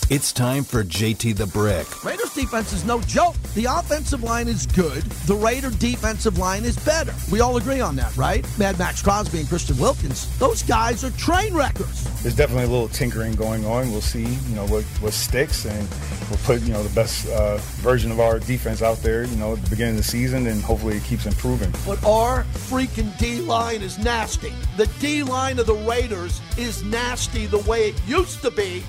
It's time for JT the Brick. Raiders defense is no joke. The offensive line is good. The Raider defensive line is better. We all agree on that, right? Mad Max Crosby and Christian Wilkins, those guys are train wreckers. There's definitely a little tinkering going on. We'll see, what sticks, and we'll put, the best version of our defense out there, at the beginning of the season, and hopefully it keeps improving. But our freaking D-line is nasty. The D-line of the Raiders is nasty the way it used to be.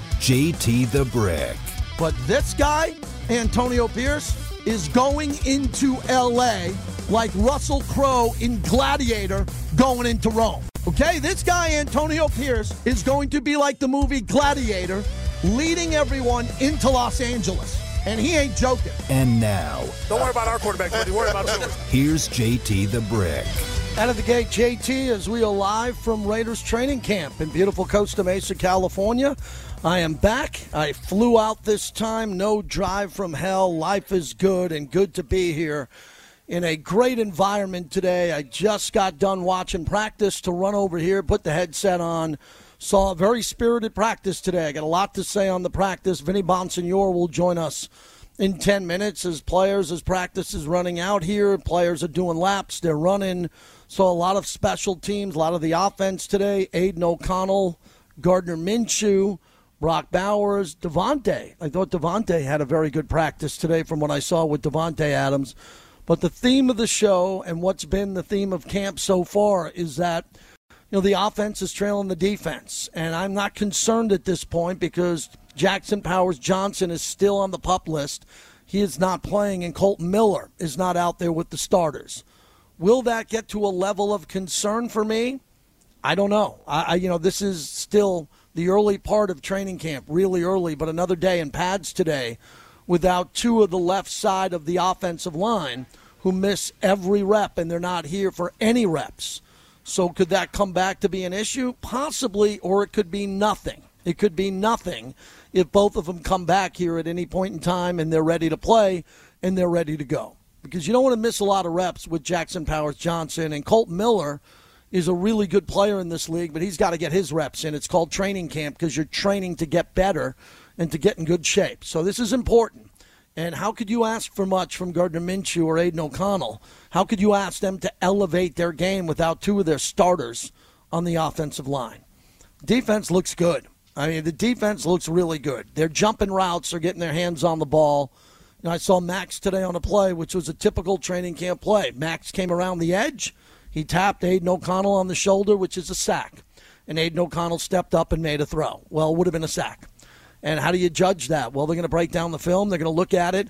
JT the Brick. But this guy, Antonio Pierce, is going into L.A. like Russell Crowe in Gladiator going into Rome. Okay, this guy, Antonio Pierce, is going to be like the movie Gladiator, leading everyone into Los Angeles. And he ain't joking. And now, don't worry about our quarterback, buddy. Worry about yours. Here's JT the Brick. Out of the gate, JT, as we are live from Raiders training camp in beautiful Costa Mesa, California. I am back. I flew out this time. No drive from hell. Life is good, and good to be here in a great environment today. I just got done watching practice to run over here, put the headset on. Saw a very spirited practice today. I got a lot to say on the practice. Vinny Bonsignore will join us in 10 minutes as practice is running out here. Players are doing laps. They're running. Saw a lot of special teams, a lot of the offense today. Aiden O'Connell, Gardner Minshew, Brock Bowers, Devontae. I thought Devontae had a very good practice today from what I saw with Devontae Adams. But the theme of the show and what's been the theme of camp so far is that the offense is trailing the defense. And I'm not concerned at this point because Jackson Powers-Johnson is still on the PUP list. He is not playing, and Colton Miller is not out there with the starters. Will that get to a level of concern for me? I don't know. This is still the early part of training camp, really early, but another day in pads today without two of the left side of the offensive line who miss every rep, and they're not here for any reps. So could that come back to be an issue? Possibly, or it could be nothing. It could be nothing if both of them come back here at any point in time and they're ready to play and they're ready to go. Because you don't want to miss a lot of reps with Jackson Powers-Johnson, and Colton Miller is a really good player in this league, but he's got to get his reps in. It's called training camp because you're training to get better and to get in good shape. So this is important. And how could you ask for much from Gardner Minshew or Aiden O'Connell? How could you ask them to elevate their game without two of their starters on the offensive line? Defense looks good. The defense looks really good. They're jumping routes. They're getting their hands on the ball. I saw Max today on a play, which was a typical training camp play. Max came around the edge. He tapped Aiden O'Connell on the shoulder, which is a sack. And Aiden O'Connell stepped up and made a throw. Well, it would have been a sack. And how do you judge that? Well, they're going to break down the film. They're going to look at it.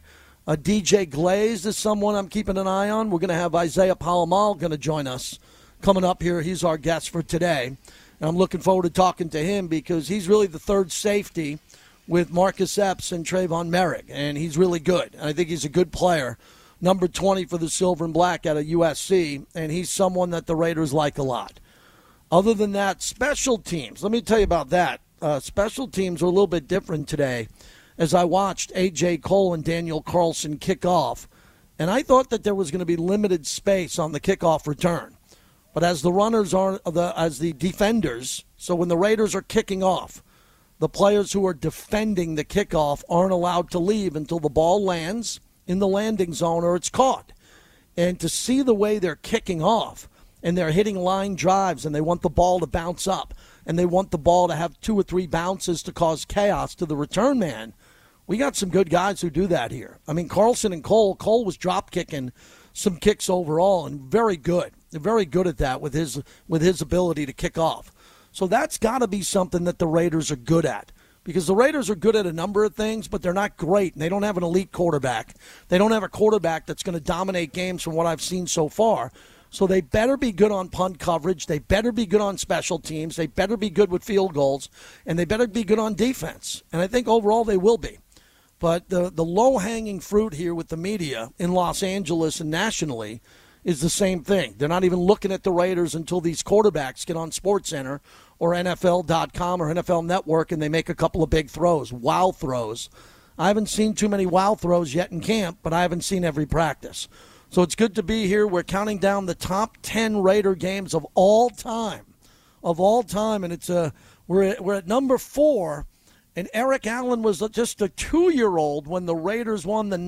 DJ Glaze is someone I'm keeping an eye on. We're going to have Isaiah Palomal going to join us coming up here. He's our guest for today. And I'm looking forward to talking to him because he's really the third safety with Marcus Epps and Trayvon Merrick. And he's really good. I think he's a good player. Number 20 for the Silver and Black out of USC. And he's someone that the Raiders like a lot. Other than that, special teams. Let me tell you about that. Special teams are a little bit different today as I watched A.J. Cole and Daniel Carlson kick off. And I thought that there was going to be limited space on the kickoff return. But as the runners are, as the defenders, so when the Raiders are kicking off, the players who are defending the kickoff aren't allowed to leave until the ball lands in the landing zone or it's caught. And to see the way they're kicking off, and they're hitting line drives, and they want the ball to bounce up, and they want the ball to have 2 or 3 bounces to cause chaos to the return man. We got some good guys who do that here. Carlson and Cole was drop kicking some kicks overall, and very good. They're very good at that with his ability to kick off. So that's got to be something that the Raiders are good at. Because the Raiders are good at a number of things, but they're not great, and they don't have an elite quarterback. They don't have a quarterback that's going to dominate games from what I've seen so far. So they better be good on punt coverage. They better be good on special teams. They better be good with field goals. And they better be good on defense. And I think overall they will be. But the low-hanging fruit here with the media in Los Angeles and nationally is the same thing. They're not even looking at the Raiders until these quarterbacks get on SportsCenter or NFL.com or NFL Network and they make a couple of big throws, wow throws. I haven't seen too many wow throws yet in camp, but I haven't seen every practice. So it's good to be here. We're counting down the top 10 Raider games of all time, and we're at number 4, And Eric Allen was just a 2-year-old when the Raiders won the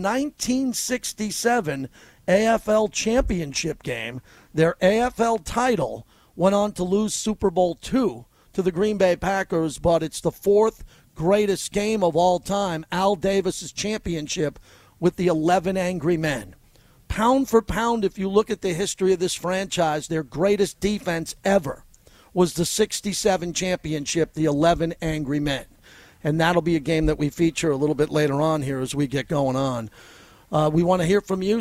1967 AFL championship game. Their AFL title went on to lose Super Bowl II to the Green Bay Packers, but it's the 4th greatest game of all time, Al Davis's championship with the 11 Angry Men. Pound for pound, if you look at the history of this franchise, their greatest defense ever was the 67 championship, the 11 Angry Men. And that'll be a game that we feature a little bit later on here as we get going on. We want to hear from you,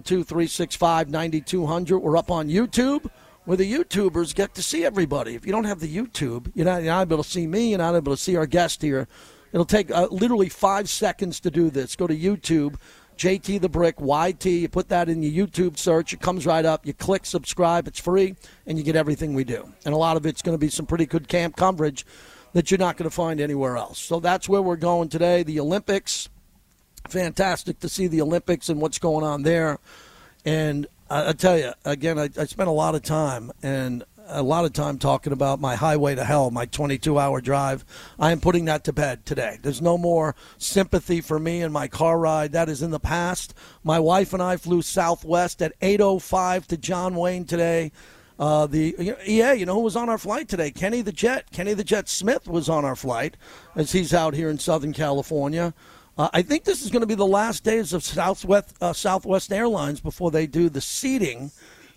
702-365-9200. We're up on YouTube, where the YouTubers get to see everybody. If you don't have the YouTube, you're not able to see me, you're not able to see our guest here. It'll take literally 5 seconds to do this. Go to YouTube, JT the Brick, YT. You put that in your YouTube search. It comes right up. You click subscribe. It's free, and you get everything we do. And a lot of it's going to be some pretty good camp coverage that you're not going to find anywhere else. So that's where we're going today. The Olympics, fantastic to see the Olympics and what's going on there. And I tell you, again, I spent a lot of time talking about my highway to hell, my 22-hour drive. I am putting that to bed today. There's no more sympathy for me and my car ride. That is in the past. My wife and I flew Southwest at 8:05 to John Wayne today. You know who was on our flight today? Kenny the Jet Smith was on our flight as he's out here in Southern California. I think this is going to be the last days of Southwest Airlines before they do the seating.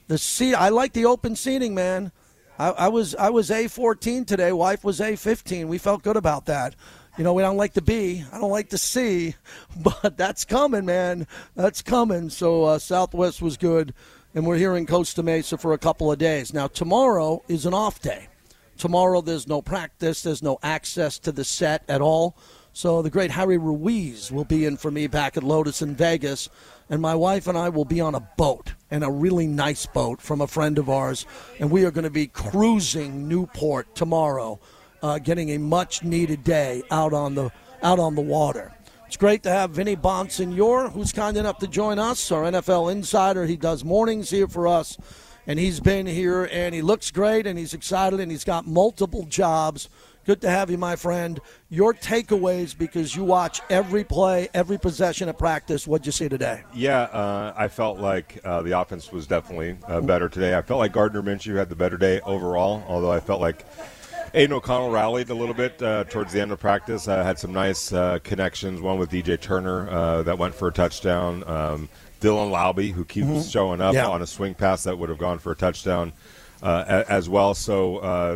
I like the open seating, man. I was A14 today. Wife was A15. We felt good about that. You know, we don't like the B. I don't like the C. But that's coming, man. That's coming. So Southwest was good. And we're here in Costa Mesa for a couple of days. Now, tomorrow is an off day. Tomorrow there's no practice. There's no access to the set at all. So the great Harry Ruiz will be in for me back at Lotus in Vegas. And my wife and I will be on a boat, and a really nice boat from a friend of ours. And we are going to be cruising Newport tomorrow, getting a much-needed day out on the water. It's great to have Vinny Bonsignor, who's kind enough to join us, our NFL insider. He does mornings here for us, and he's been here, and he looks great, and he's excited, and he's got multiple jobs. Good to have you, my friend. Your takeaways, because you watch every play, every possession at practice. What'd you see today? Yeah, I felt like the offense was definitely better today. I felt like Gardner Minshew had the better day overall, although I felt like Aiden O'Connell rallied a little bit towards the end of practice. Had some nice connections, one with DJ Turner that went for a touchdown. Dylan Laube, who keeps showing up on a swing pass that would have gone for a touchdown as well. So,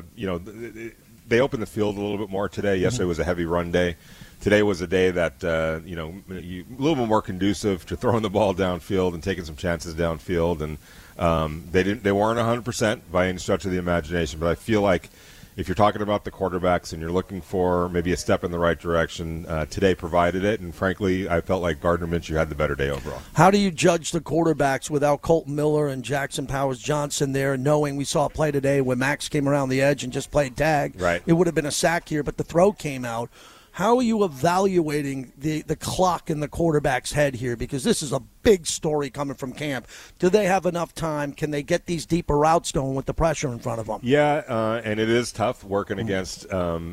they opened the field a little bit more today. Yesterday was a heavy run day. Today was a day that, a little bit more conducive to throwing the ball downfield and taking some chances downfield. And they weren't 100% by any stretch of the imagination, but I feel like if you're talking about the quarterbacks and you're looking for maybe a step in the right direction, today provided it. And frankly, I felt like Gardner Minshew had the better day overall. How do you judge the quarterbacks without Colton Miller and Jackson Powers-Johnson there, knowing we saw a play today where Max came around the edge and just played tag? Right. It would have been a sack here, but the throw came out. How are you evaluating the clock in the quarterback's head here? Because this is a big story coming from camp. Do they have enough time? Can they get these deeper routes going with the pressure in front of them? Yeah, and it is tough working against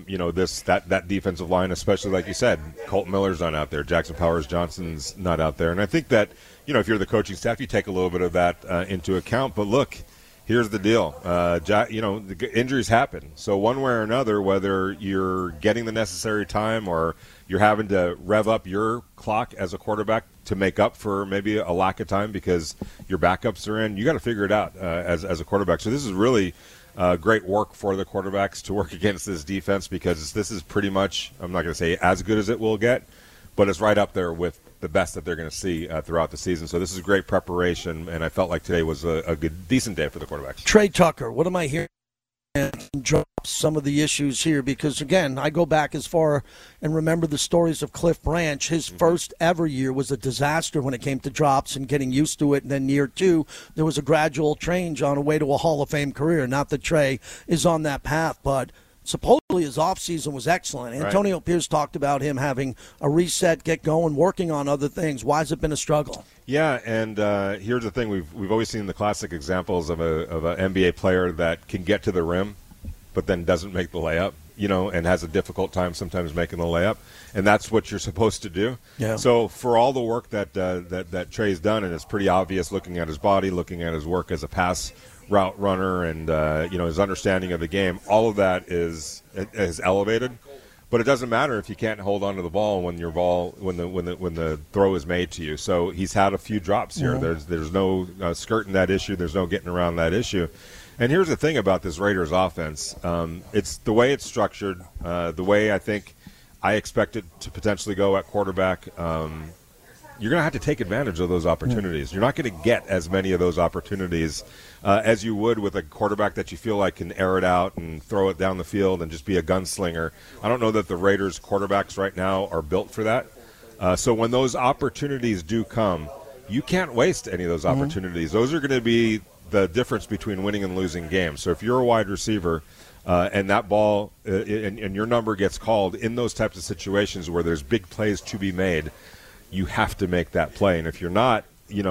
that defensive line, especially like you said, Colton Miller's not out there, Jackson Powers-Johnson's not out there, and I think that if you're the coaching staff, you take a little bit of that into account. But look. Here's the deal. The injuries happen. So one way or another, whether you're getting the necessary time or you're having to rev up your clock as a quarterback to make up for maybe a lack of time because your backups are in, you got to figure it out as a quarterback. So this is really great work for the quarterbacks to work against this defense because this is pretty much, I'm not going to say as good as it will get, but it's right up there with the best that they're going to see throughout the season. So this is great preparation, and I felt like today was a good, decent day for the quarterbacks. Trey Tucker, what am I hearing? Drop some of the issues here because, again, I go back as far and remember the stories of Cliff Branch. His first ever year was a disaster when it came to drops and getting used to it. And then year two, there was a gradual change on a way to a Hall of Fame career. Not that Trey is on that path, but supposedly his offseason was excellent. Antonio Pierce talked about him having a reset, get going, working on other things. Why has it been a struggle? Yeah, and here's the thing. We've always seen the classic examples of an NBA player that can get to the rim but then doesn't make the layup. and has a difficult time sometimes making the layup, and that's what you're supposed to do. Yeah. So for all the work that Trey's done, and it's pretty obvious looking at his body, looking at his work as a pass route runner, and his understanding of the game, all of that is elevated. But it doesn't matter if you can't hold on to the ball when the throw is made to you. So he's had a few drops here. Mm-hmm. There's no skirting that issue. There's no getting around that issue. And here's the thing about this Raiders offense. It's the way it's structured, the way I think I expect it to potentially go at quarterback. You're going to have to take advantage of those opportunities. You're not going to get as many of those opportunities as you would with a quarterback that you feel like can air it out and throw it down the field and just be a gunslinger. I don't know that the Raiders quarterbacks right now are built for that. So when those opportunities do come, you can't waste any of those opportunities. Those are going to be the difference between winning and losing games. So if you're a wide receiver and that ball and your number gets called in those types of situations where there's big plays to be made, you have to make that play. And if you're not,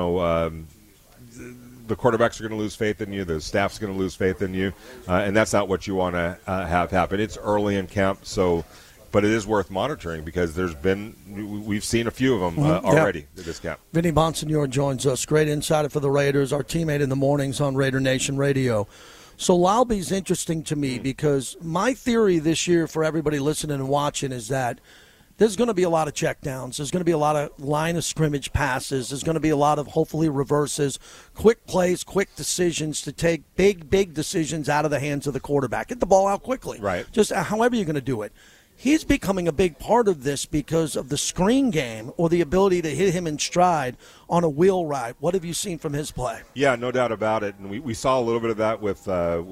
the quarterbacks are going to lose faith in you, the staff's going to lose faith in you, and that's not what you want to have happen. It's early in camp, but it is worth monitoring because we've seen a few of them already in this camp. Vinny Bonsignore joins us, great insider for the Raiders, our teammate in the mornings on Raider Nation Radio. So Laube interesting to me because my theory this year for everybody listening and watching is that there's going to be a lot of checkdowns. There's going to be a lot of line of scrimmage passes. There's going to be a lot of, hopefully, reverses, quick plays, quick decisions to take big decisions out of the hands of the quarterback. Get the ball out quickly. Right. Just however you're going to do it. He's becoming a big part of this because of the screen game or the ability to hit him in stride on a wheel route. What have you seen from his play? Yeah, no doubt about it. And we saw a little bit of that with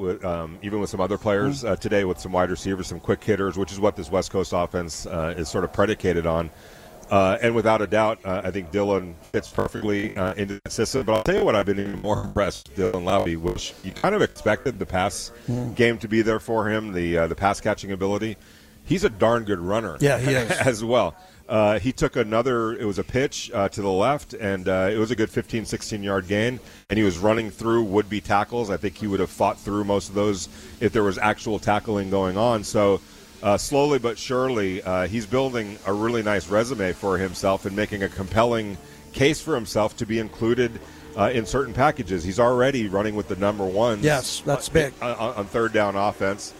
even with some other players today with some wide receivers, some quick hitters, which is what this West Coast offense is sort of predicated on. And without a doubt, I think Dylan fits perfectly into the system. But I'll tell you what I've been even more impressed with Dylan Laube, which you kind of expected the pass game to be there for him, the pass-catching ability. He's a darn good runner. Yeah, he is. As well. He took it was a pitch to the left, and it was a good 15, 16-yard gain, and he was running through would-be tackles. I think he would have fought through most of those if there was actual tackling going on. So slowly but surely, he's building a really nice resume for himself and making a compelling case for himself to be included in certain packages. He's already running with the number ones. Yes, that's big. On third down offense.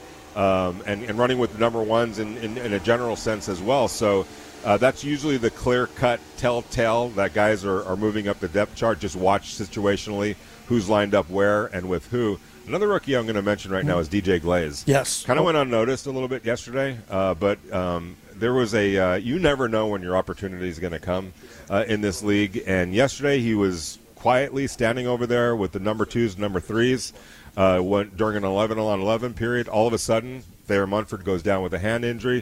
And running with the number ones in a general sense as well. So that's usually the clear-cut telltale that guys are moving up the depth chart. Just watch situationally who's lined up where and with who. Another rookie I'm going to mention right now is DJ Glaze. Yes. Kind of went unnoticed a little bit yesterday, but there was you never know when your opportunity is going to come in this league. And yesterday he was quietly standing over there with the number 2s, number 3s. During an 11-on-11 period, all of a sudden, Thayer Munford goes down with a hand injury.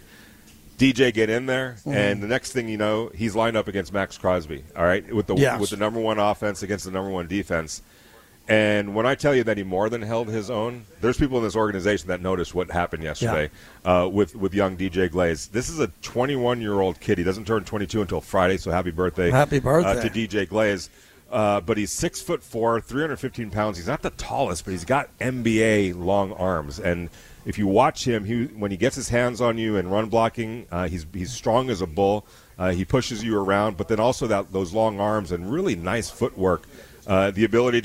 DJ get in there, and the next thing you know, he's lined up against Max Crosby, all right, with the number 1 offense against the number 1 defense. And when I tell you that he more than held his own, there's people in this organization that noticed what happened yesterday with young DJ Glaze. This is a 21-year-old kid. He doesn't turn 22 until Friday, so happy birthday. Happy birthday. To DJ Glaze. But he's 6'4", 315 pounds. He's not the tallest, but he's got NBA long arms. And if you watch him, when he gets his hands on you and run blocking, he's strong as a bull. He pushes you around, but then also those long arms and really nice footwork, the ability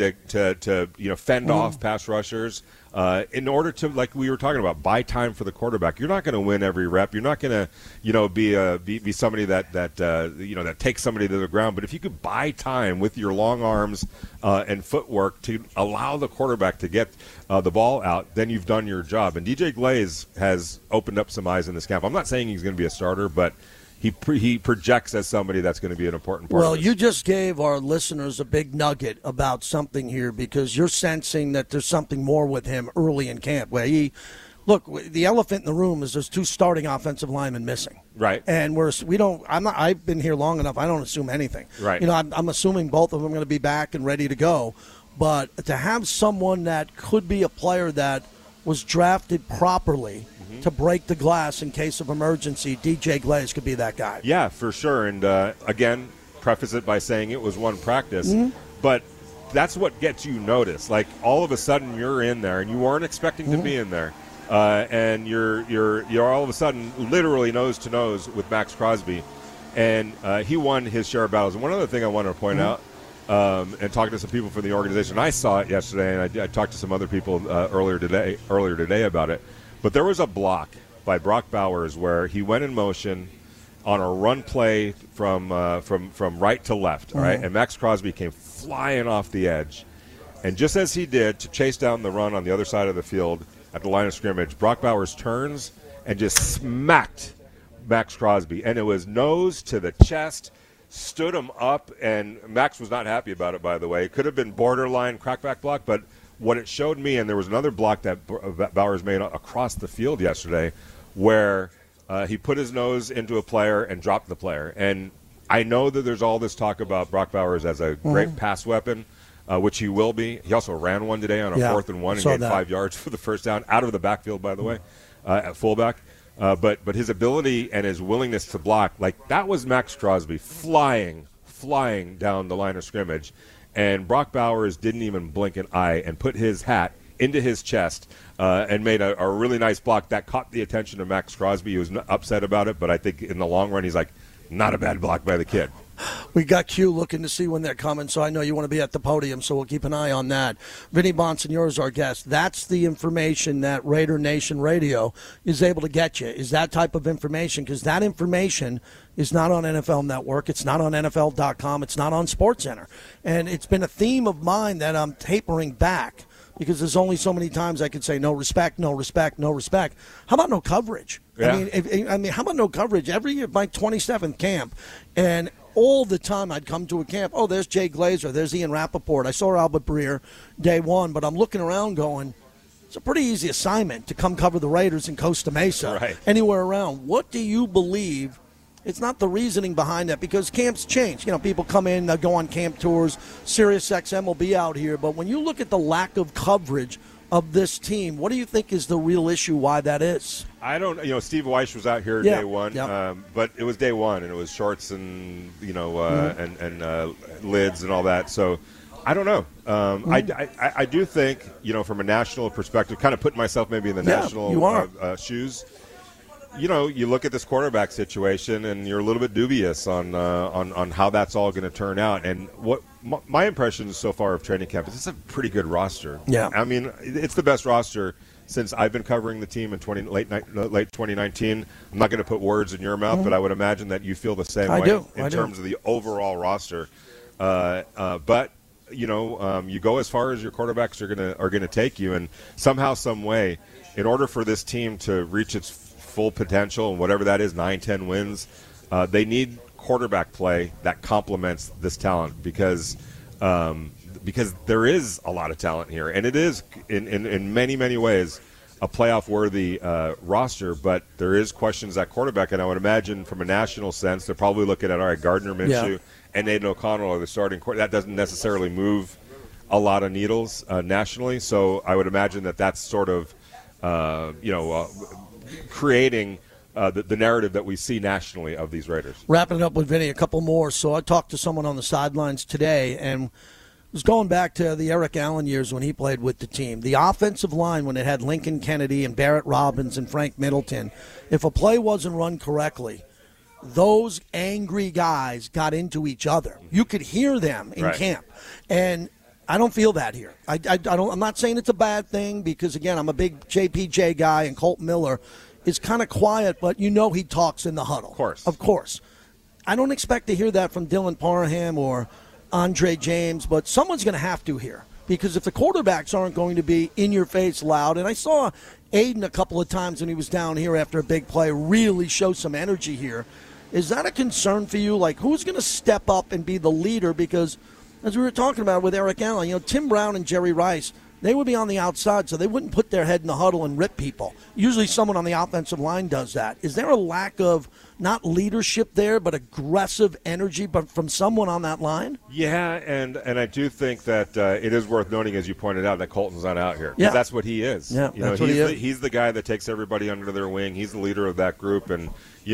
to fend off pass rushers. In order to, like we were talking about, buy time for the quarterback. You're not going to win every rep. You're not going to, be somebody that takes somebody to the ground. But if you could buy time with your long arms and footwork to allow the quarterback to get the ball out, then you've done your job. And DJ Glaze has opened up some eyes in this camp. I'm not saying he's going to be a starter, but he projects as somebody that's going to be an important part of this. You just gave our listeners a big nugget about something here because you're sensing that there's something more with him early in camp. Where the elephant in the room is there's 2 starting offensive linemen missing. Right. And I've been here long enough. I don't assume anything. Right. I'm assuming both of them are going to be back and ready to go. But to have someone that could be a player that was drafted properly to break the glass in case of emergency, DJ Glaze could be that guy. Yeah, for sure. And, again, preface it by saying it was one practice. But that's what gets you noticed. Like, all of a sudden you're in there, and you weren't expecting to be in there. and you're all of a sudden literally nose to nose with Max Crosby, and he won his share of battles. And one other thing I want to point out, and talking to some people from the organization, I saw it yesterday, and I talked to some other people earlier today about it. But there was a block by Brock Bowers where he went in motion on a run play from right to left, all right? And Max Crosby came flying off the edge. And just as he did to chase down the run on the other side of the field at the line of scrimmage, Brock Bowers turns and just smacked Max Crosby. And it was nose to the chest, stood him up, and Max was not happy about it, by the way. It could have been borderline crackback block, but what it showed me, and there was another block that Bowers made across the field yesterday where he put his nose into a player and dropped the player. And I know that there's all this talk about Brock Bowers as a great pass weapon, which he will be. He also ran one today on a 4th and 1 and gained 5 yards for the first down, out of the backfield, by the way, at fullback. But his ability and his willingness to block, like that was Max Crosby flying down the line of scrimmage. And Brock Bowers didn't even blink an eye and put his hat into his chest and made a really nice block that caught the attention of Max Crosby. He was upset about it, but I think in the long run he's like, not a bad block by the kid. We got Q looking to see when they're coming, so I know you want to be at the podium, so we'll keep an eye on that. Vinny Bonsignore is our guest. That's the information that Raider Nation Radio is able to get you, is that type of information, because that information is not on NFL Network. It's not on NFL.com. It's not on SportsCenter. And it's been a theme of mine that I'm tapering back because there's only so many times I could say no respect, no respect, no respect. How about no coverage? Yeah. I mean, how about no coverage? Every year, my 27th camp, and all the time I'd come to a camp, oh, there's Jay Glazer, there's Ian Rappaport. I saw Albert Breer day one, but I'm looking around going, it's a pretty easy assignment to come cover the Raiders in Costa Mesa, anywhere around. What do you believe? It's not the reasoning behind that, because camps change. You know, people come in, go on camp tours. SiriusXM will be out here. But when you look at the lack of coverage of this team, what do you think is the real issue why that is? I don't, Steve Weiss was out here day one, but it was day one, and it was shorts and, and lids and all that. So I don't know. I do think, from a national perspective, kind of putting myself maybe in the national shoes, you look at this quarterback situation and you're a little bit dubious on how that's all going to turn out. And what my impression so far of training camp is it's a pretty good roster. Yeah. I mean, it's the best roster since I've been covering the team in late 2019. I'm not going to put words in your mouth, but I would imagine that you feel the same way in terms of the overall roster. But you go as far as your quarterbacks are going to take you, and somehow, some way, in order for this team to reach its full potential, and whatever that is, 9-10 wins, they need quarterback play that complements this talent, because there is a lot of talent here, and it is in many ways a playoff-worthy roster, but there is questions at quarterback, and I would imagine from a national sense they're probably looking at, all right, Gardner Minshew and Aiden O'Connell are the starting quarterback. That doesn't necessarily move a lot of needles nationally, so I would imagine that's sort of creating the narrative that we see nationally of these Raiders. Wrapping it up with Vinny, a couple more. So I talked to someone on the sidelines today, and was going back to the Eric Allen years when he played with the team. The offensive line, when it had Lincoln Kennedy and Barrett Robbins and Frank Middleton, if a play wasn't run correctly, those angry guys got into each other. You could hear them in camp. And I don't feel that here. I'm not saying it's a bad thing, because, again, I'm a big JPJ guy, and Colt Miller is kind of quiet, but he talks in the huddle. Of course. I don't expect to hear that from Dylan Parham or Andre James, but someone's going to have to here, because if the quarterbacks aren't going to be in your face loud, and I saw Aiden a couple of times when he was down here after a big play really show some energy here, is that a concern for you? Like, who's going to step up and be the leader? Because as we were talking about with Eric Allen, Tim Brown and Jerry Rice, they would be on the outside, so they wouldn't put their head in the huddle and rip people. Usually someone on the offensive line does that. Is there a lack of not leadership there, but aggressive energy, but from someone on that line? Yeah, and I do think that it is worth noting, as you pointed out, that Colton's not out here. Yeah. That's what he is. Yeah, that's what he is. He's the guy that takes everybody under their wing. He's the leader of that group, and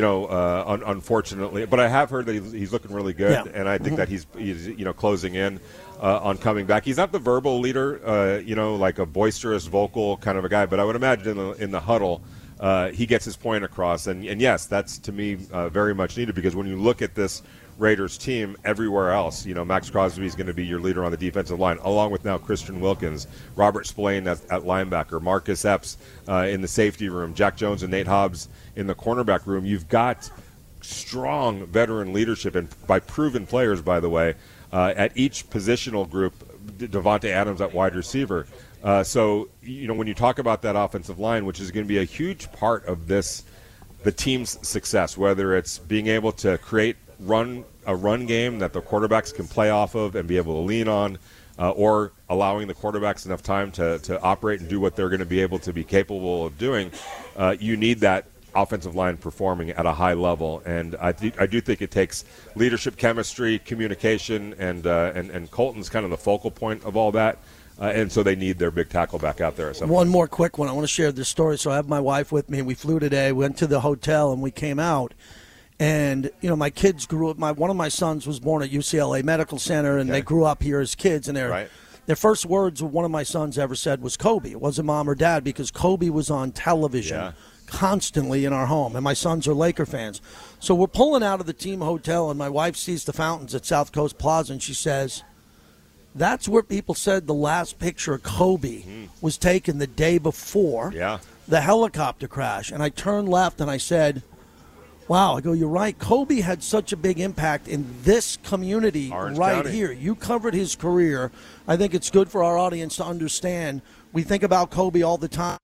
unfortunately, but I have heard that he's looking really good, Yeah. and I think that he's closing in on coming back. He's not the verbal leader, like a boisterous, vocal kind of a guy, but I would imagine in the huddle, he gets his point across, and yes, that's to me very much needed, because when you look at this Raiders team everywhere else, Max Crosby is going to be your leader on the defensive line, along with now Christian Wilkins, Robert Spillane at linebacker, Marcus Epps in the safety room, Jack Jones and Nate Hobbs in the cornerback room. You've got strong veteran leadership, and by proven players, by the way, at each positional group. Devontae Adams at wide receiver. So when you talk about that offensive line, which is going to be a huge part of the team's success, whether it's being able to create a run game that the quarterbacks can play off of and be able to lean on, or allowing the quarterbacks enough time to operate and do what they're going to be able to be capable of doing, you need that offensive line performing at a high level. And I do think it takes leadership, chemistry, communication, and Colton's kind of the focal point of all that. And so they need their big tackle back out there. One more quick one. I want to share this story. So I have my wife with me. We flew today, went to the hotel, and we came out. And, my kids grew up. One of my sons was born at UCLA Medical Center, and they grew up here as kids. And their first words one of my sons ever said was Kobe. It wasn't mom or dad, because Kobe was on television constantly in our home. And my sons are Laker fans. So we're pulling out of the team hotel, and my wife sees the fountains at South Coast Plaza, and she says, that's where people said the last picture of Kobe was taken the day before the helicopter crash. And I turned left and I said, wow, I go, you're right. Kobe had such a big impact in this community Orange right County. here. You covered his career. I think it's good for our audience to understand. We think about Kobe all the time,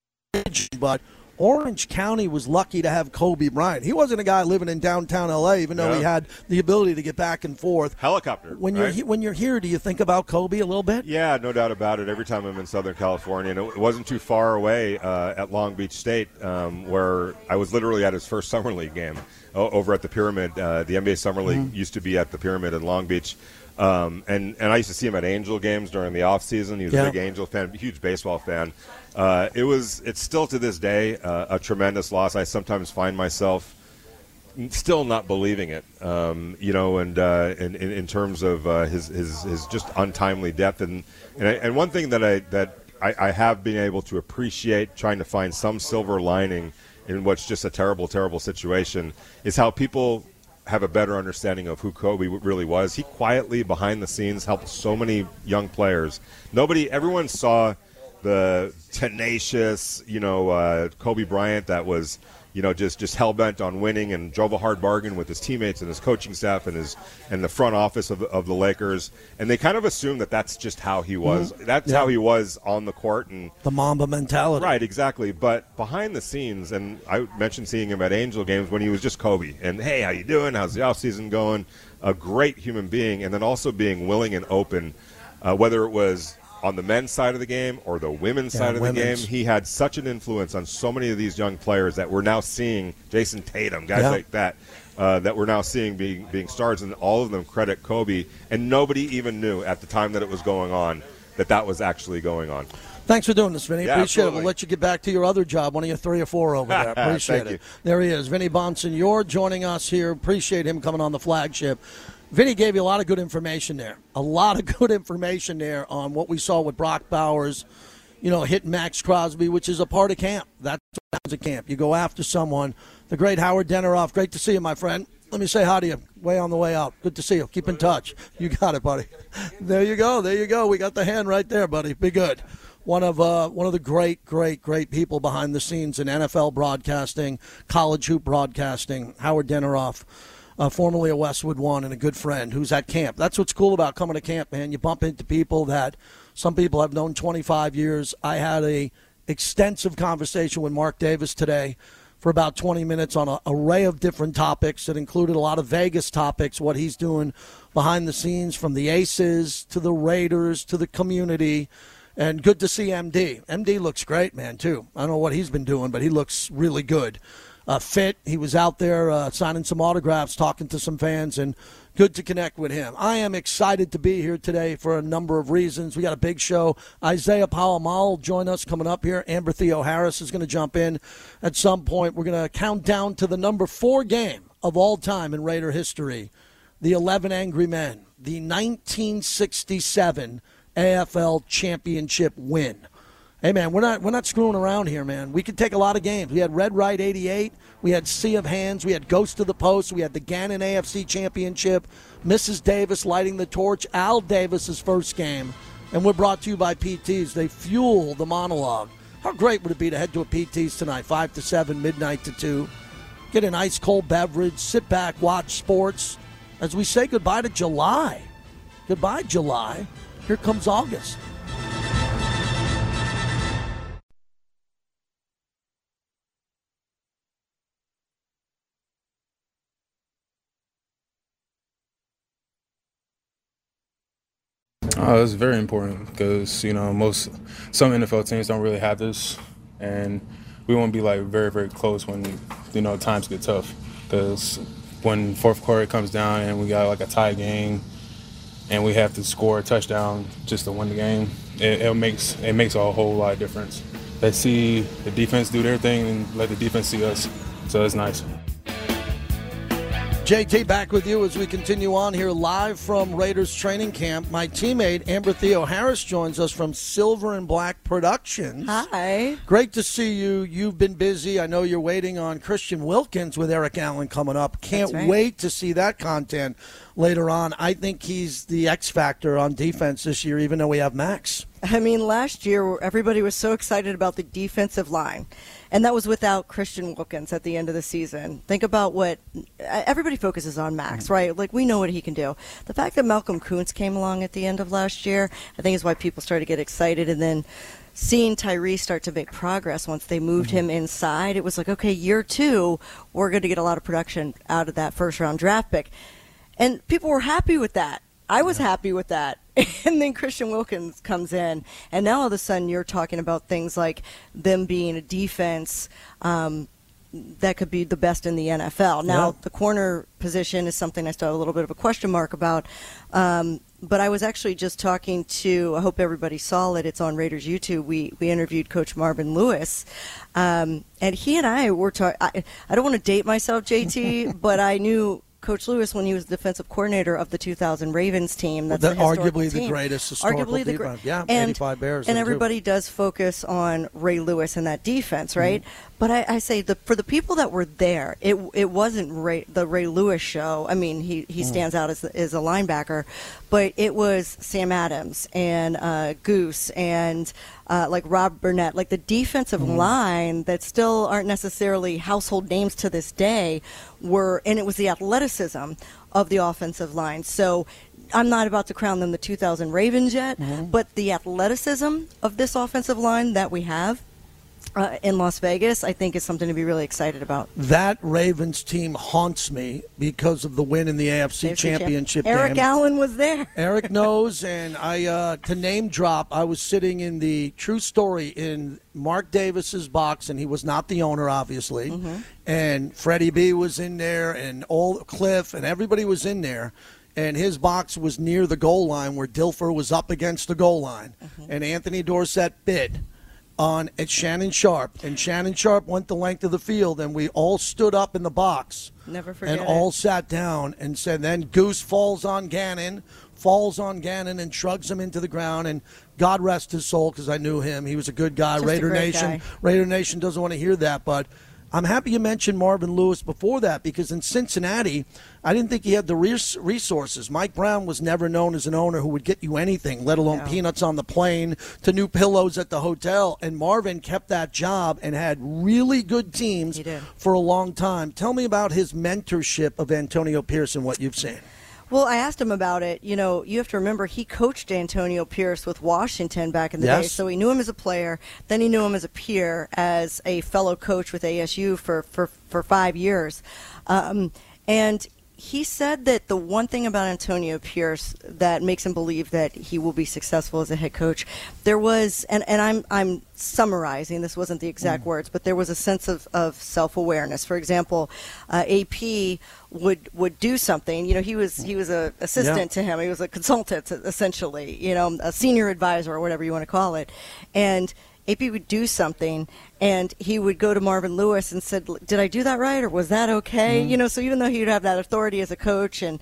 but Orange County was lucky to have Kobe Bryant. He wasn't a guy living in downtown L.A., even though he had the ability to get back and forth. Helicopter. When you're here, do you think about Kobe a little bit? Yeah, no doubt about it. Every time I'm in Southern California, and it wasn't too far away at Long Beach State, where I was literally at his first Summer League game over at the Pyramid. The NBA Summer League used to be at the Pyramid in Long Beach. And I used to see him at Angel games during the off season. He was a big Angel fan, huge baseball fan. It's still to this day a tremendous loss. I sometimes find myself still not believing it, and in terms of his just untimely death. And one thing that I have been able to appreciate, trying to find some silver lining in what's just a terrible, terrible situation, is how people have a better understanding of who Kobe really was. He quietly, behind the scenes, helped so many young players. Everyone saw the tenacious, Kobe Bryant that was, just hell-bent on winning and drove a hard bargain with his teammates and his coaching staff and the front office of the Lakers. And they kind of assumed that that's just how he was. That's how he was on the court. And the Mamba mentality. Right, exactly. But behind the scenes, and I mentioned seeing him at Angel games when he was just Kobe. And, hey, how you doing? How's the offseason going? A great human being. And then also being willing and open, whether it was on the men's side of the game or the women's side of the game. He had such an influence on so many of these young players that we're now seeing, Jason Tatum, guys like that, that we're now seeing being stars, and all of them credit Kobe, and nobody even knew at the time that it was going on that was actually going on. Thanks for doing this, Vinny. Yeah, appreciate absolutely. it. We'll let you get back to your other job, one of your 3 or 4 over there. Appreciate Thank it. you. There he is, Vinny Bonsignore, joining us here. Appreciate him coming on the flagship. Vinny gave you a lot of good information there. A lot of good information there on what we saw with Brock Bowers, hitting Max Crosby, which is a part of camp. That's what happens at camp. You go after someone. The great Howard Deneroff. Great to see you, my friend. Let me say hi to you way on the way out. Good to see you. Keep in touch. You got it, buddy. There you go. There you go. We got the hand right there, buddy. Be good. One of the great people behind the scenes in NFL broadcasting, college hoop broadcasting, Howard Deneroff. Formerly a Westwood One and a good friend who's at camp. That's what's cool about coming to camp, man. You bump into people that some people have known 25 years. I had a extensive conversation with Mark Davis today for about 20 minutes on an array of different topics that included a lot of Vegas topics, what he's doing behind the scenes, from the Aces to the Raiders to the community. And good to see MD. MD looks great, man, too. I don't know what he's been doing, but he looks really good. fit. He was out there signing some autographs, talking to some fans, and good to connect with him. I am excited to be here today for a number of reasons. We got a big show. Isaiah Palomal will join us coming up here. Amber Theo-Harris is going to jump in at some point. We're going to count down to the number 4 game of all time in Raider history, the 11 Angry Men, the 1967 AFL Championship win. Hey, man, we're not screwing around here, man. We could take a lot of games. We had Red Right 88. We had Sea of Hands. We had Ghost of the Post. We had the Gannon AFC Championship. Mrs. Davis lighting the torch. Al Davis's first game. And we're brought to you by PTs. They fuel the monologue. How great would it be to head to a PTs tonight, 5 to 7, midnight to 2. Get an ice cold beverage, sit back, watch sports. As we say goodbye to July. Goodbye, July. Here comes August. It's very important because, some NFL teams don't really have this, and we want to be very, very close when, times get tough. Because when fourth quarter comes down and we got a tie game and we have to score a touchdown just to win the game, it makes a whole lot of difference. They see the defense do their thing and let the defense see us, so it's nice. JT back with you as we continue on here live from Raiders training camp. My teammate Amber Theo-Harris joins us from Silver and Black Productions. Hi. Great to see you. You've been busy. I know you're waiting on Christian Wilkins with Eric Allen coming up. Can't wait to see that content later on. I think he's the X factor on defense this year, even though we have Max. I mean, last year everybody was so excited about the defensive line, and that was without Christian Wilkins at the end of the season. Think about what everybody focuses on Max, right? We know what he can do. The fact that Malcolm Kuntz came along at the end of last year, I think is why people started to get excited, and then seeing Tyree start to make progress once they moved him inside, it was okay, year 2, we're going to get a lot of production out of that first-round draft pick. And people were happy with that. I was happy with that. And then Christian Wilkins comes in, and now all of a sudden you're talking about things like them being a defense that could be the best in the NFL. Now, the corner position is something I still have a little bit of a question mark about. But I was actually just talking to, I hope everybody saw it, it's on Raiders YouTube. We interviewed Coach Marvin Lewis. And he and I were talking, I don't want to date myself, JT, but I knew Coach Lewis when he was defensive coordinator of the 2000 Ravens team. That's arguably team. The greatest historical defense. Yeah, and, 85 Bears. And everybody does focus on Ray Lewis and that defense, right? But I say for the people that were there, it wasn't the Ray Lewis show. I mean, he stands out as a linebacker, but it was Sam Adams and Goose and Rob Burnett, the defensive line that still aren't necessarily household names to this day and it was the athleticism of the offensive line. So I'm not about to crown them the 2000 Ravens yet, but the athleticism of this offensive line that we have in Las Vegas, I think is something to be really excited about. That Ravens team haunts me because of the win in the AFC Championship game. Eric Allen was there. Eric knows, and I to name drop, I was sitting in the true story in Mark Davis's box, and he was not the owner, obviously. And Freddie B was in there, and Cliff, and everybody was in there. And his box was near the goal line where Dilfer was up against the goal line. And Anthony Dorsett bid at Shannon Sharp, and Shannon Sharp went the length of the field, and we all stood up in the box. Never forget and all sat down and said, then Goose falls on Gannon and shrugs him into the ground, and God rest his soul, because I knew him. He was a good guy. Raider Nation doesn't want to hear that, but I'm happy you mentioned Marvin Lewis before that, because in Cincinnati, I didn't think he had the resources. Mike Brown was never known as an owner who would get you anything, let alone peanuts on the plane to new pillows at the hotel. And Marvin kept that job and had really good teams for a long time. Tell me about his mentorship of Antonio Pierce and what you've seen. Well, I asked him about it. You have to remember he coached Antonio Pierce with Washington back in the day, so he knew him as a player. Then he knew him as a peer, as a fellow coach with ASU for 5 years. And he said that the one thing about Antonio Pierce that makes him believe that he will be successful as a head coach, there was, and I'm summarizing, this wasn't the exact words, but there was a sense of self-awareness. For example, AP would do something. He was a assistant to him. He was a consultant, essentially, a senior advisor or whatever you want to call it. And AP would do something, and he would go to Marvin Lewis and said, "Did I do that right, or was that okay?" So even though he would have that authority as a coach and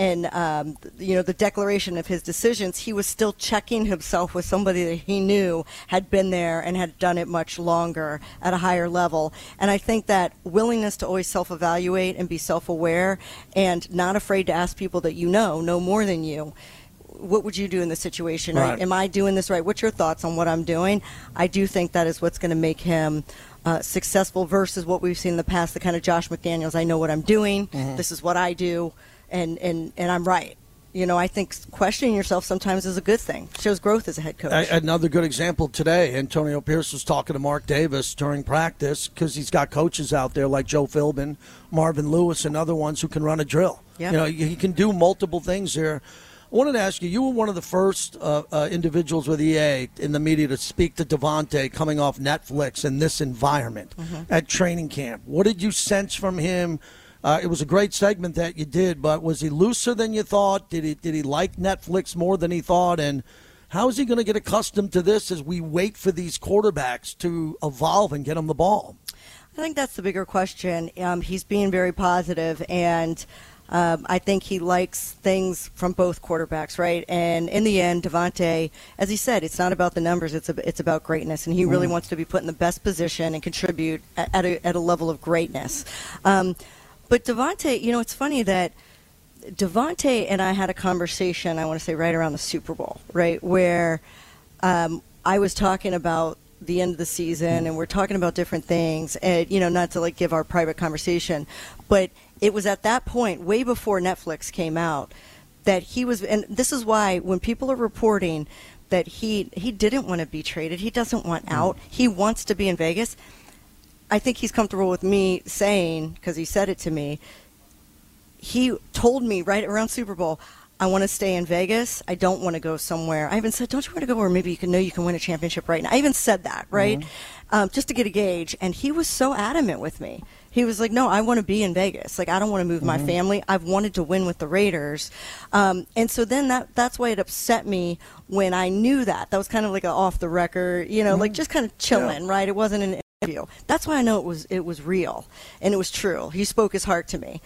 the declaration of his decisions, he was still checking himself with somebody that he knew had been there and had done it much longer at a higher level. And I think that willingness to always self-evaluate and be self-aware and not afraid to ask people that know more than you, what would you do in this situation? Right. Am I doing this right? What's your thoughts on what I'm doing? I do think that is what's going to make him successful versus what we've seen in the past, the kind of Josh McDaniels, I know what I'm doing, this is what I do, and I'm right. I think questioning yourself sometimes is a good thing. It shows growth as a head coach. Another good example today, Antonio Pierce was talking to Mark Davis during practice because he's got coaches out there like Joe Philbin, Marvin Lewis, and other ones who can run a drill. Yep. He can do multiple things there. I wanted to ask you were one of the first individuals with EA in the media to speak to Davante coming off Netflix in this environment at training camp. What did you sense from him? It was a great segment that you did, but was he looser than you thought? Did he like Netflix more than he thought? And how is he going to get accustomed to this as we wait for these quarterbacks to evolve and get him the ball? I think that's the bigger question. He's being very positive, and I think he likes things from both quarterbacks, right? And in the end, Davante, as he said, it's not about the numbers; it's about greatness, and he really wants to be put in the best position and contribute at a level of greatness. But Davante, it's funny that Davante and I had a conversation, I want to say right around the Super Bowl, right, where I was talking about the end of the season, and we're talking about different things, and not to give our private conversation, but it was at that point, way before Netflix came out, that he was, and this is why when people are reporting that he didn't want to be traded, he doesn't want out, he wants to be in Vegas. I think he's comfortable with me saying, because he said it to me, he told me right around Super Bowl, I want to stay in Vegas. I don't want to go somewhere. I even said, don't you want to go where maybe you can win a championship right now? I even said that, right? Just to get a gauge. And he was so adamant with me. He was like, no, I want to be in Vegas. I don't want to move my family. I've wanted to win with the Raiders. And so then that's why it upset me when I knew that. That was kind of like an off the record, just kind of chilling, right? It wasn't an interview. That's why I know it was real and it was true. He spoke his heart to me.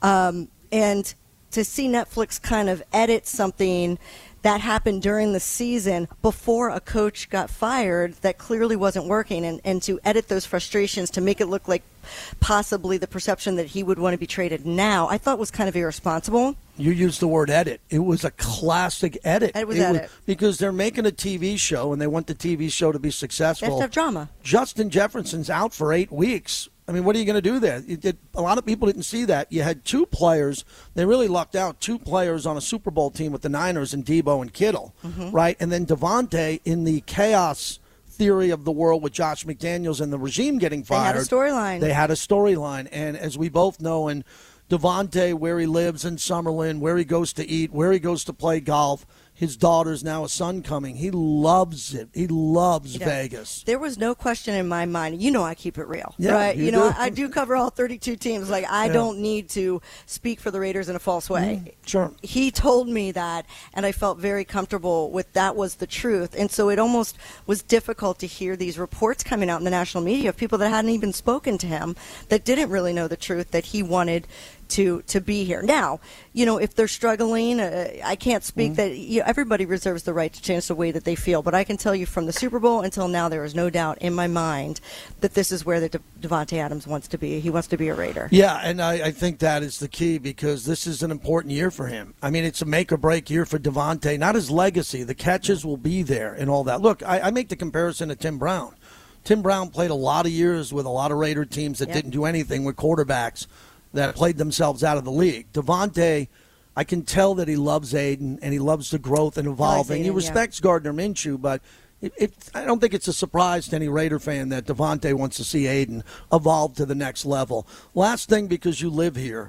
And to see Netflix kind of edit something that happened during the season before a coach got fired that clearly wasn't working, and to edit those frustrations to make it look like possibly the perception that he would want to be traded now, I thought was kind of irresponsible. You used the word edit. It was a classic edit. It was edit. Because they're making a TV show, and they want the TV show to be successful. They have to have drama. Justin Jefferson's out for 8 weeks. I mean, what are you going to do there? A lot of people didn't see that. You had two players. They really lucked out. Two players on a Super Bowl team with the Niners and Debo and Kittle, right? And then Davante in the chaos theory of the world with Josh McDaniels and the regime getting fired. They had a storyline. And as we both know, and Davante, where he lives in Summerlin, where he goes to eat, where he goes to play golf, his daughter's now a son coming. He loves it. He loves Vegas. There was no question in my mind. I keep it real, yeah, right? You do. I do cover all 32 teams. I don't need to speak for the Raiders in a false way. Sure. He told me that, and I felt very comfortable with that was the truth. And so it almost was difficult to hear these reports coming out in the national media of people that hadn't even spoken to him, that didn't really know the truth, that he wanted to be here. Now, if they're struggling, I can't speak that everybody reserves the right to change the way that they feel, but I can tell you from the Super Bowl until now, there is no doubt in my mind that this is where the Davante Adams wants to be. He wants to be a Raider. Yeah, and I think that is the key because this is an important year for him. I mean, it's a make-or-break year for Davante, not his legacy. The catches will be there and all that. Look, I make the comparison to Tim Brown. Tim Brown played a lot of years with a lot of Raider teams that didn't do anything with quarterbacks that played themselves out of the league. Davante, I can tell that he loves Aiden and he loves the growth and evolving. He respects Gardner Minshew, but I don't think it's a surprise to any Raider fan that Davante wants to see Aiden evolve to the next level. Last thing, because you live here,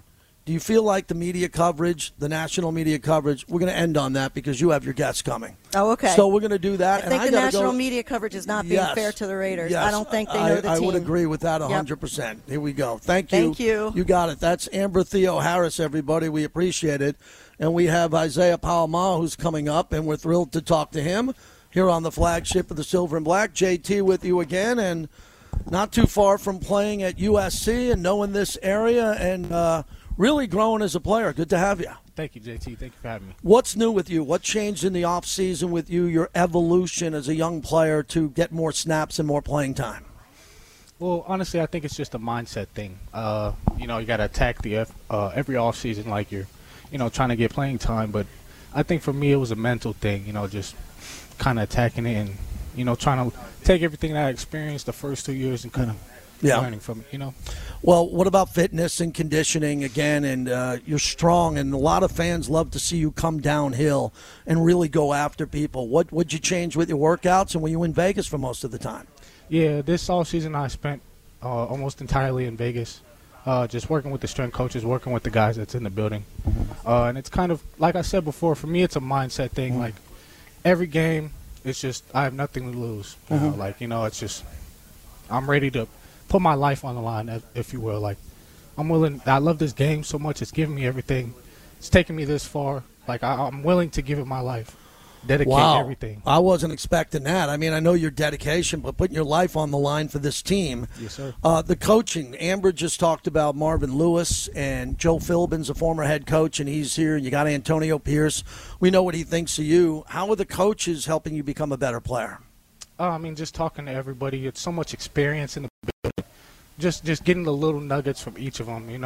Do you feel like the media coverage, the national media coverage, we're going to end on that because you have your guests coming. Oh, okay. So we're going to do that. I think the national media coverage is not being fair to the Raiders. Yes. I don't think they know the team. I would agree with that 100%. Yep. Here we go. Thank you. Thank you. You got it. That's Amber Theo-Harris, everybody. We appreciate it. And we have Isaiah Palma, who's coming up, and we're thrilled to talk to him here on the flagship of the Silver and Black. JT with you again, and not too far from playing at USC and knowing this area and really growing as a player. Good to have you. Thank you, JT. Thank you for having me. What's new with you? What changed in the offseason with you, your evolution as a young player to get more snaps and more playing time? Well, honestly, I think it's just a mindset thing. You got to attack the every offseason like you're, trying to get playing time. But I think for me it was a mental thing, just kind of attacking it and, trying to take everything that I experienced the first 2 years and kind of learning from it, Well, what about fitness and conditioning again? And you're strong, and a lot of fans love to see you come downhill and really go after people. What'd you change with your workouts, and were you in Vegas for most of the time? Yeah, this offseason I spent almost entirely in Vegas, just working with the strength coaches, working with the guys that's in the building. And it's kind of, like I said before, for me it's a mindset thing. Like, every game, it's just I have nothing to lose. It's just I'm ready to put my life on the line, if you will. Like, I'm willing. I love this game so much. It's giving me everything. It's taken me this far. Like, I'm willing to give it my life, dedicate everything. I wasn't expecting that. I mean, I know your dedication, but putting your life on the line for this team. Yes, sir. The coaching. Amber just talked about Marvin Lewis, and Joe Philbin's a former head coach, and he's here. You got Antonio Pierce. We know what he thinks of you. How are the coaches helping you become a better player? Just talking to everybody. It's so much experience in the building. Just getting the little nuggets from each of them.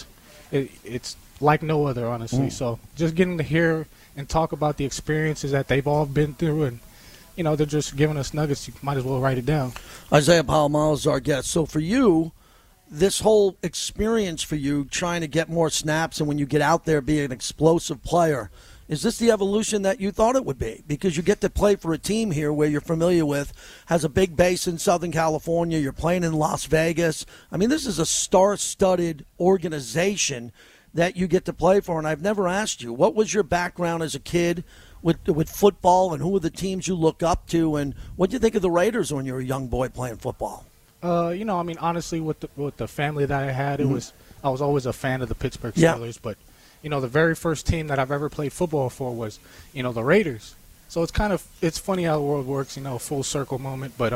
It's like no other, honestly. So just getting to hear and talk about the experiences that they've all been through, and they're just giving us nuggets. You might as well write it down. Isaiah Palma is our guest. So for you, this whole experience for you, trying to get more snaps, and when you get out there, be an explosive player. Is this the evolution that you thought it would be? Because you get to play for a team here where you're familiar with, has a big base in Southern California. You're playing in Las Vegas. I mean, this is a star-studded organization that you get to play for. And I've never asked you, what was your background as a kid with football, and who were the teams you look up to, and what did you think of the Raiders when you were a young boy playing football? Honestly, with the family that I had, I was always a fan of the Pittsburgh Steelers, but the very first team that I've ever played football for was, the Raiders. So it's funny how the world works, full circle moment. But,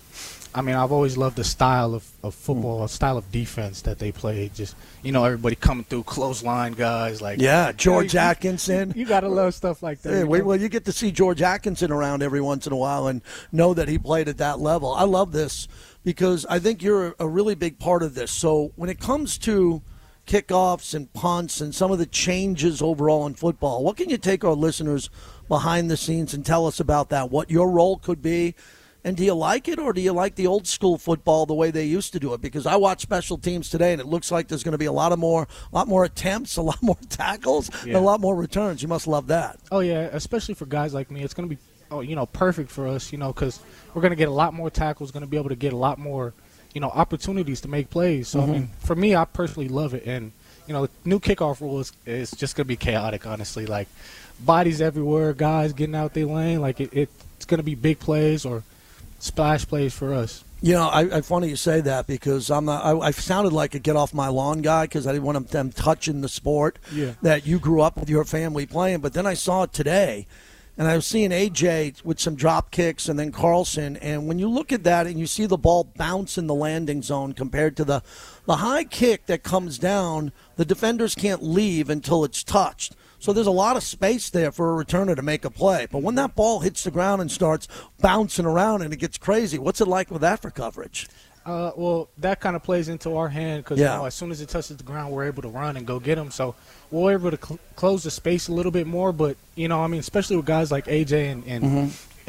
I've always loved the style of football, a style of defense that they played. Just, everybody coming through, clothesline guys. George Atkinson. You got to love stuff like that. Well, you get to see George Atkinson around every once in a while and know that he played at that level. I love this because I think you're a really big part of this. So when it comes to kickoffs and punts and some of the changes overall in football, what can you take our listeners behind the scenes and tell us about that, what your role could be? And do you like it, or do you like the old school football the way they used to do it? Because I watch special teams today, and it looks like there's going to be a lot more attempts, a lot more tackles, and a lot more returns. You must love that. Oh, yeah, especially for guys like me. It's going to be, perfect for us, because we're going to get a lot more tackles, going to be able to get a lot more opportunities to make plays. So, for me, I personally love it. And, the new kickoff rule is just going to be chaotic, honestly. Like, bodies everywhere, guys getting out their lane. Like, it's going to be big plays or splash plays for us. I funny you say that because I sounded like a get off my lawn guy because I didn't want them touching the sport that you grew up with your family playing. But then I saw it today. And I was seeing A.J. with some drop kicks and then Carlson. And when you look at that and you see the ball bounce in the landing zone compared to the high kick that comes down, the defenders can't leave until it's touched. So there's a lot of space there for a returner to make a play. But when that ball hits the ground and starts bouncing around and it gets crazy, what's it like with that for coverage? Well, that kind of plays into our hand because as soon as it touches the ground, we're able to run and go get them. So we're able to close the space a little bit more. But, especially with guys like AJ and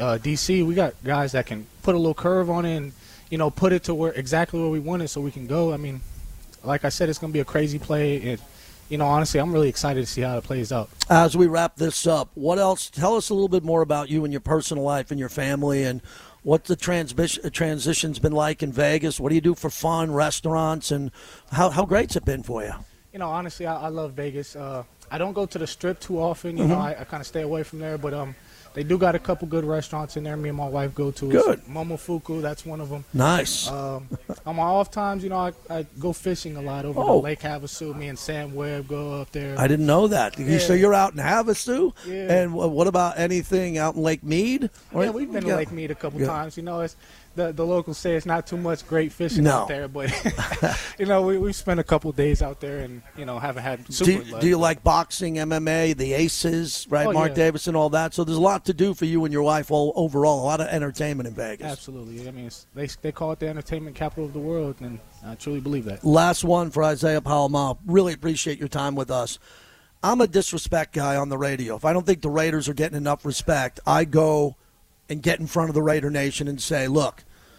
DC, we got guys that can put a little curve on it and, put it to exactly where we want it so we can go. Like I said, it's going to be a crazy play. And, honestly, I'm really excited to see how it plays out. As we wrap this up, what else? Tell us a little bit more about you and your personal life and your family and what the transition's been like in Vegas. What do you do for fun, restaurants, and how great's it been for you? Honestly, I love Vegas. I don't go to the Strip too often. You know, I kind of stay away from there. But they do got a couple good restaurants in there. Me and my wife go to. Good. Momofuku, that's one of them. Nice. On my off times, I go fishing a lot over to Lake Havasu. Me and Sam Webb go up there. I didn't know that. Yeah. So you're out in Havasu? Yeah. And what about anything out in Lake Mead? Yeah, we've been to Lake Mead a couple times. It's the locals say it's not too much great fishing out there, but we spent a couple days out there and haven't had super luck. Do you like boxing, MMA, the Aces, right? Mark Davis and all that. So there's a lot to do for you and your wife overall. A lot of entertainment in Vegas. Absolutely. I mean, they call it the entertainment capital of the world, and I truly believe that. Last one for Isaiah Palomal. Really appreciate your time with us. I'm a disrespect guy on the radio. If I don't think the Raiders are getting enough respect, I go and get in front of the Raider Nation and say, look,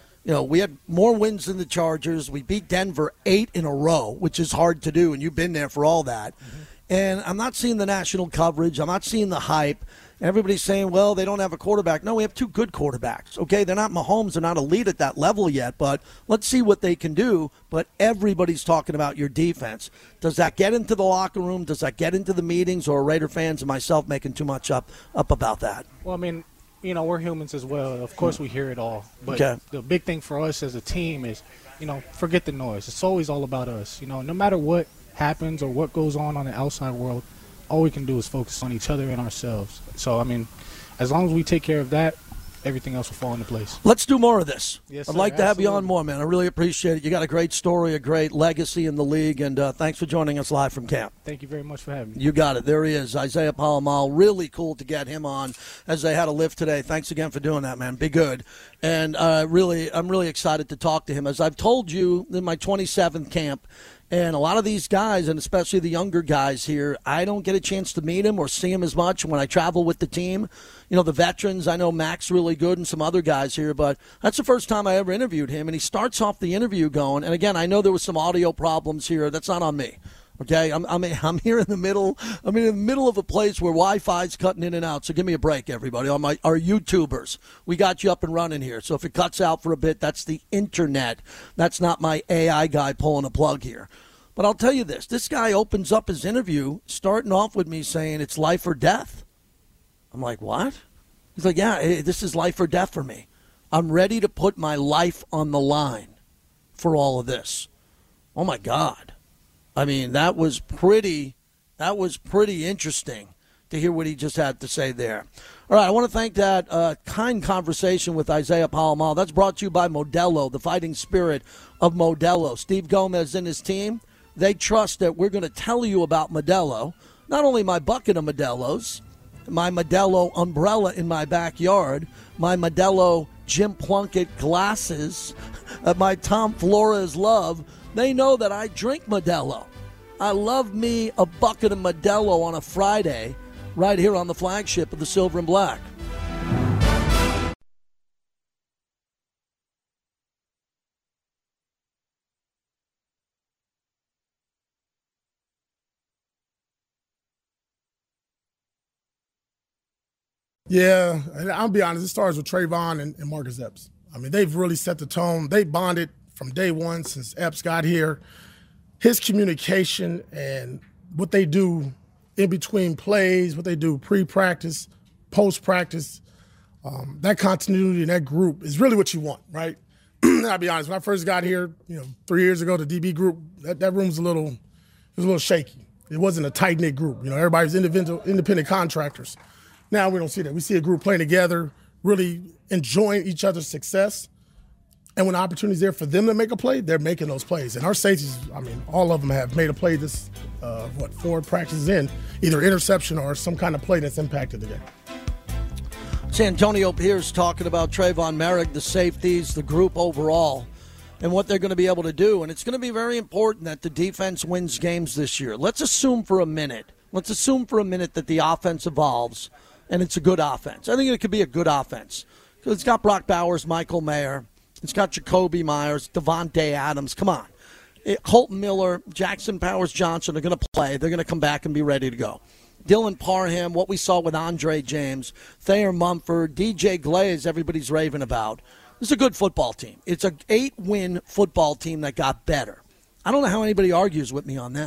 we had more wins than the Chargers. We beat Denver 8 in a row, which is hard to do, and you've been there for all that. And I'm not seeing the national coverage. I'm not seeing the hype. Everybody's saying, well, they don't have a quarterback. No, we have 2 good quarterbacks. Okay, they're not Mahomes. They're not elite at that level yet, but let's see what they can do. But everybody's talking about your defense. Does that get into the locker room? Does that get into the meetings? Or are Raider fans and myself making too much up about that? Well, I mean, we're humans as well. Of course, we hear it all. But the big thing for us as a team is, forget the noise. It's always all about us. No matter what happens or what goes on the outside world, all we can do is focus on each other and ourselves. So, I mean, as long as we take care of that, everything else will fall into place. Let's do more of this. Yes, I'd sir, like to have you on absolutely. more, man. I really appreciate it. You got a great story, a great legacy in the league, and thanks for joining us live from camp. Thank you very much for having me. You got it. There he is, Isaiah Palomal. Really cool to get him on as they had a lift today. Thanks again for doing that, man. Be good. And I'm really excited to talk to him. As I've told you in my 27th camp, and a lot of these guys, and especially the younger guys here, I don't get a chance to meet them or see them as much when I travel with the team. The veterans, I know Mac's really good and some other guys here, but that's the first time I ever interviewed him. And he starts off the interview going, and again, I know there was some audio problems here. That's not on me. Okay, I'm here in the middle. I'm in the middle of a place where Wi-Fi's cutting in and out. So give me a break, everybody. Our YouTubers, we got you up and running here. So if it cuts out for a bit, that's the internet. That's not my AI guy pulling a plug here. But I'll tell you this: this guy opens up his interview, starting off with me saying it's life or death. I'm like, what? He's like, yeah, this is life or death for me. I'm ready to put my life on the line for all of this. Oh my God. I mean, that was pretty interesting to hear what he just had to say there. All right, I want to thank that kind conversation with Isaiah Palomal. That's brought to you by Modelo, the fighting spirit of Modelo. Steve Gomez and his team, they trust that we're going to tell you about Modelo, not only my bucket of Modelos, my Modelo umbrella in my backyard, my Modelo Jim Plunkett glasses, my Tom Flores love. They know that I drink Modelo. I love me a bucket of Modelo on a Friday right here on the flagship of the Silver and Black. Yeah, I'll be honest. It starts with Trayvon and Marcus Epps. I mean, they've really set the tone. They bonded from day one since Epps got here. His communication and what they do in between plays, what they do pre-practice, post-practice, that continuity in that group is really what you want, right? I'll be honest. When I first got here, 3 years ago, the DB group, that room was a little shaky. It wasn't a tight-knit group. Everybody was independent contractors. Now we don't see that. We see a group playing together, really enjoying each other's success. And when the opportunity's there for them to make a play, they're making those plays. And our safeties, all of them have made a play this, 4 practices in, either interception or some kind of play that's impacted the game. It's Antonio Pierce talking about Trayvon Merrick, the safeties, the group overall, and what they're going to be able to do. And it's going to be very important that the defense wins games this year. Let's assume for a minute that the offense evolves and it's a good offense. I think it could be a good offense. Because it's got Brock Bowers, Michael Mayer. It's got Jacoby Myers, Devontae Adams. Come on. Colton Miller, Jackson Powers-Johnson are going to play. They're going to come back and be ready to go. Dylan Parham, what we saw with Andre James, Thayer Mumford, DJ Glaze, everybody's raving about. This is a good football team. It's an 8-win football team that got better. I don't know how anybody argues with me on that.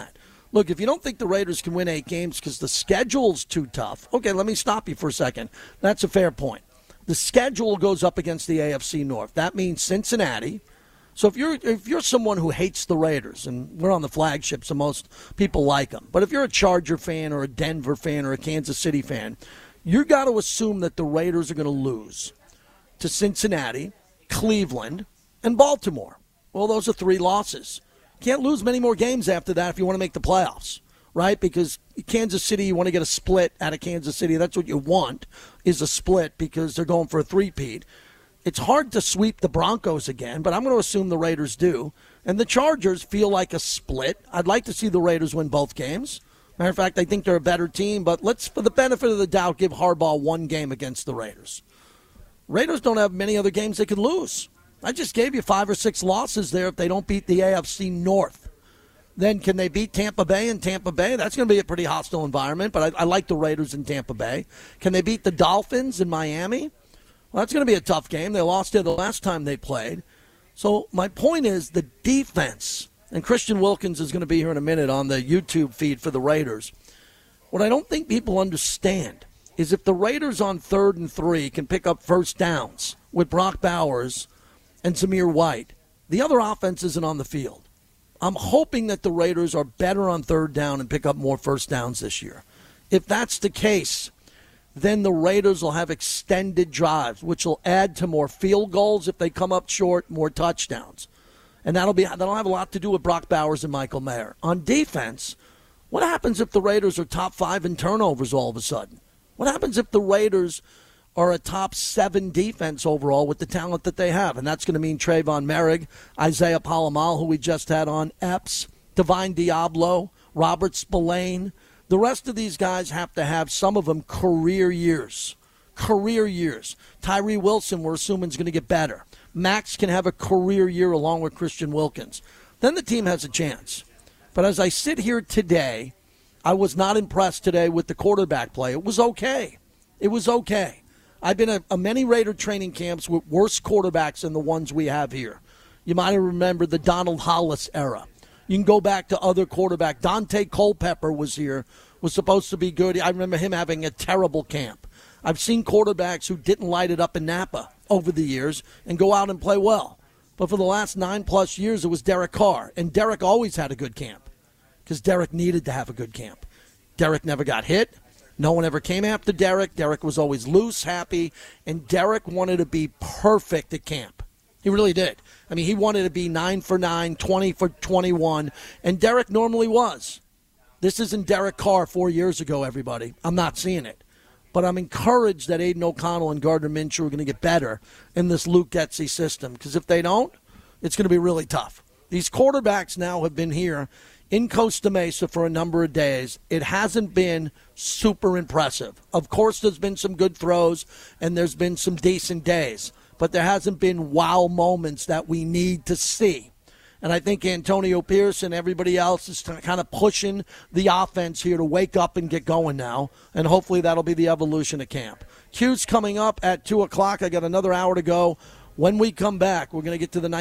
Look, if you don't think the Raiders can win 8 games because the schedule's too tough, okay, let me stop you for a second. That's a fair point. The schedule goes up against the AFC North. That means Cincinnati. So if you're someone who hates the Raiders, and we're on the flagship, so most people like them, but if you're a Charger fan or a Denver fan or a Kansas City fan, you got to assume that the Raiders are going to lose to Cincinnati, Cleveland, and Baltimore. Well, those are 3 losses. Can't lose many more games after that if you want to make the playoffs, right? Because Kansas City, you want to get a split out of Kansas City. That's what you want, is a split, because they're going for a three-peat. It's hard to sweep the Broncos again, but I'm going to assume the Raiders do. And the Chargers feel like a split. I'd like to see the Raiders win both games. Matter of fact, I think they're a better team, but let's, for the benefit of the doubt, give Harbaugh 1 game against the Raiders. Raiders don't have many other games they can lose. I just gave you 5 or 6 losses there if they don't beat the AFC North. Then can they beat Tampa Bay in Tampa Bay? That's going to be a pretty hostile environment, but I like the Raiders in Tampa Bay. Can they beat the Dolphins in Miami? Well, that's going to be a tough game. They lost it the last time they played. So my point is the defense, and Christian Wilkins is going to be here in a minute on the YouTube feed for the Raiders. What I don't think people understand is if the Raiders on 3rd and 3 can pick up first downs with Brock Bowers and Zamir White, the other offense isn't on the field. I'm hoping that the Raiders are better on 3rd down and pick up more first downs this year. If that's the case, then the Raiders will have extended drives, which will add to more field goals if they come up short, more touchdowns. And that'll have a lot to do with Brock Bowers and Michael Mayer. On defense, what happens if the Raiders are top 5 in turnovers all of a sudden? What happens if the Raiders are a top 7 defense overall with the talent that they have? And that's going to mean Trayvon Merrick, Isaiah Palomal, who we just had on, Epps, Divine Diablo, Robert Spillane. The rest of these guys have to have, some of them, career years. Career years. Tyree Wilson, we're assuming, is going to get better. Max can have a career year along with Christian Wilkins. Then the team has a chance. But as I sit here today, I was not impressed today with the quarterback play. It was okay. It was okay. I've been at many Raider training camps with worse quarterbacks than the ones we have here. You might have remembered the Donald Hollis era. You can go back to other quarterbacks. Dante Culpepper was here, was supposed to be good. I remember him having a terrible camp. I've seen quarterbacks who didn't light it up in Napa over the years and go out and play well. But for the last 9+ years, it was Derek Carr. And Derek always had a good camp because Derek needed to have a good camp. Derek never got hit. No one ever came after Derek. Derek was always loose, happy, and Derek wanted to be perfect at camp. He really did. I mean, he wanted to be 9 for 9, 20 for 21, and Derek normally was. This isn't Derek Carr 4 years ago, everybody. I'm not seeing it. But I'm encouraged that Aiden O'Connell and Gardner Minshew are going to get better in this Luke Getsy system, because if they don't, it's going to be really tough. These quarterbacks now have been here in Costa Mesa for a number of days. It hasn't been super impressive. Of course, there's been some good throws, and there's been some decent days. But there hasn't been wow moments that we need to see. And I think Antonio Pierce and everybody else is kind of pushing the offense here to wake up and get going now. And hopefully that'll be the evolution of camp. Q's coming up at 2 o'clock. I got another hour to go. When we come back, we're going to get to the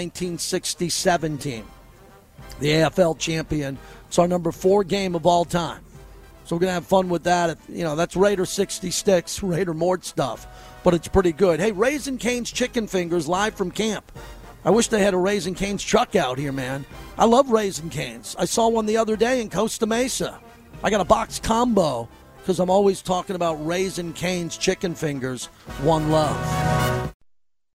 1967 team, the AFL champion. It's our number 4 game of all time. So we're going to have fun with that. You know, that's Raider 60 Sticks, Raider Mort stuff. But it's pretty good. Hey, Raising Cane's Chicken Fingers live from camp. I wish they had a Raising Cane's truck out here, man. I love Raising Cane's. I saw one the other day in Costa Mesa. I got a box combo because I'm always talking about Raising Cane's Chicken Fingers. One love.